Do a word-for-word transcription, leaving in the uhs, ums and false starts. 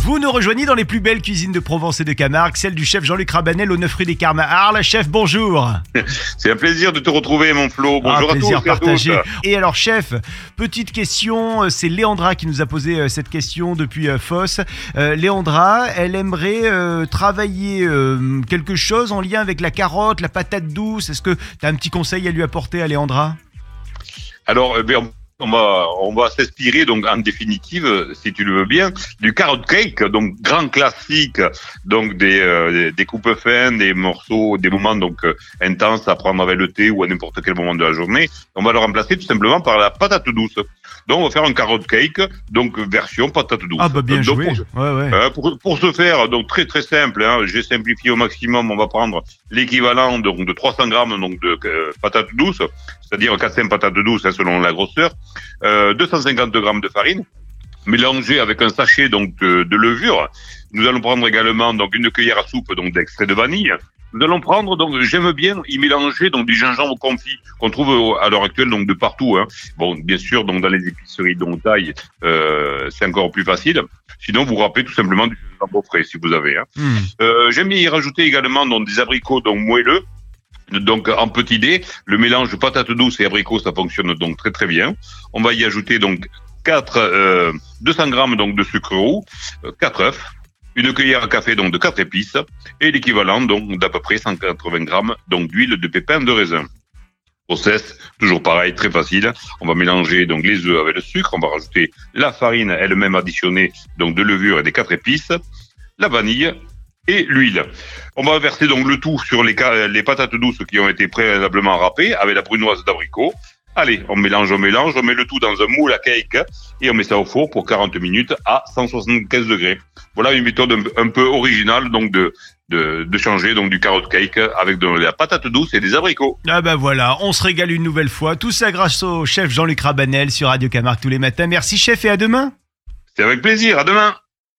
Vous nous rejoignez dans les plus belles cuisines de Provence et de Camargue, celle du chef Jean-Luc Rabanel au neuf rue des Carmes à Arles. Chef, bonjour. C'est un plaisir de te retrouver, mon Flo. Bonjour ah, à tous. Plaisir partagé. Et, à tous. Et alors, chef, petite question, c'est Léandra qui nous a posé cette question depuis Foss. Euh, Léandra, elle aimerait euh, travailler euh, quelque chose en lien avec la carotte, la patate douce. Est-ce que tu as un petit conseil à lui apporter à Léandra? Alors, eh bien, on va, on va s'inspirer, donc, en définitive, si tu le veux bien, du carrot cake, donc, grand classique, donc, des, euh, des coupes fins, des morceaux, des moments, donc, euh, intenses à prendre avec le thé ou à n'importe quel moment de la journée. On va le remplacer tout simplement par la patate douce. Donc, on va faire un carrot cake, donc, version patate douce. Ah, bah, bien donc, joué. Pour, ouais, ouais. euh, pour, pour ce faire, donc, très, très simple, hein, j'ai simplifié au maximum, on va prendre l'équivalent, donc, de trois cents grammes, donc, de euh, patate douce, c'est-à-dire quatre cents patates douces, hein, selon la grosseur, euh, deux cent cinquante grammes de farine, mélangé avec un sachet donc de, de levure. Nous allons prendre également donc une cuillère à soupe donc d'extrait de vanille. Nous allons prendre donc j'aime bien y mélanger donc du gingembre confit qu'on trouve à l'heure actuelle donc de partout. Hein. Bon, bien sûr donc dans les épiceries donc taille, euh, c'est encore plus facile. Sinon vous râpez tout simplement du gingembre frais si vous avez. Hein. Mmh. Euh, j'aime bien y rajouter également donc des abricots donc moelleux. Donc, en petit dé, le mélange de patates douces et abricots, ça fonctionne donc très très bien. On va y ajouter donc quatre, euh, deux cents grammes donc de sucre roux, quatre œufs, une cuillère à café donc de quatre épices et l'équivalent donc d'à peu près cent quatre-vingts grammes donc d'huile de pépins de raisin. Process, toujours pareil, très facile. On va mélanger donc les œufs avec le sucre. On va rajouter la farine elle-même additionnée donc de levure et des quatre épices, la vanille et l'huile. On va verser donc le tout sur les, les patates douces qui ont été préalablement râpées avec la brunoise d'abricot. Allez, on mélange, on mélange, on met le tout dans un moule à cake et on met ça au four pour quarante minutes à cent soixante-quinze degrés. Voilà une méthode un, un peu originale donc de, de, de changer donc du carrot cake avec de la patate douce et des abricots. Ah ben voilà, on se régale une nouvelle fois. Tout ça grâce au chef Jean-Luc Rabanel sur Radio Camargue tous les matins. Merci chef et à demain. C'est avec plaisir, à demain.